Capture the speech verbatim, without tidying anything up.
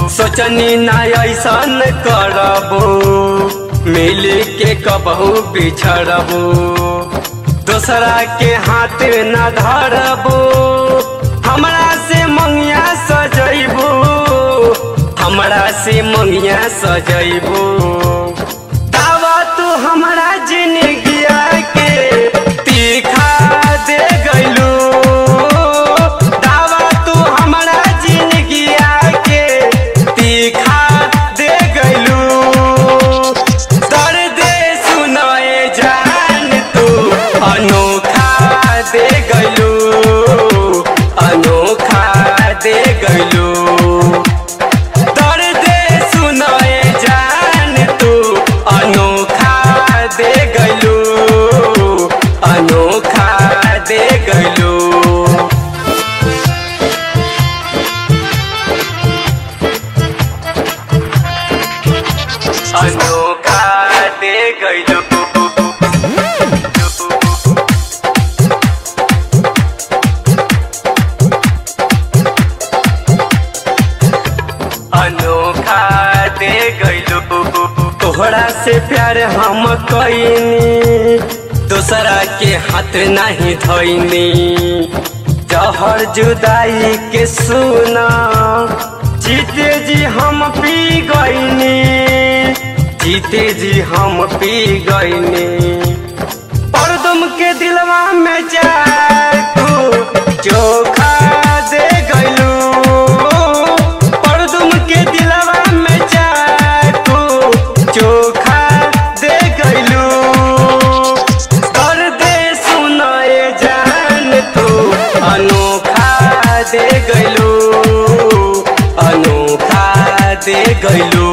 सोचनी ना ऐसन करबो, मिल के कबहू बिछड़बो, दूसरा के हाथ न धरबो, हमरा से मंगिया सजैबो, हमरा से मंगिया सजैबो। दावा तू हमरा जिंदगिया के तीखा दे गइलू, दावा तू हमरा जिंदगिया के तीखा दे गइलू। दर्द सुनाए जान तू अनोखा दे गइलू, अनोखा दे गइलू। दर्द सुनाए जान तू अनोखा दे गइलू, अनोखा दे गइलू। अनोखा दे गइलू। अनोखा दे गइलू। तोहरा से प्यार हम कईनी, दूसरा के हाथ नहीं धोइनी। जहर जुदाई के सुना जीते जी हम पी गईनी, जीते जी हम पी गईनी। परदम के दिलवा में जाकू चोखा दे गइलू, परदम के दिलवा में जाकू चोखा दे गइलू। दर्द सुनाए जान तू अनोखा दे गइलू, अनोखा दे गइलू।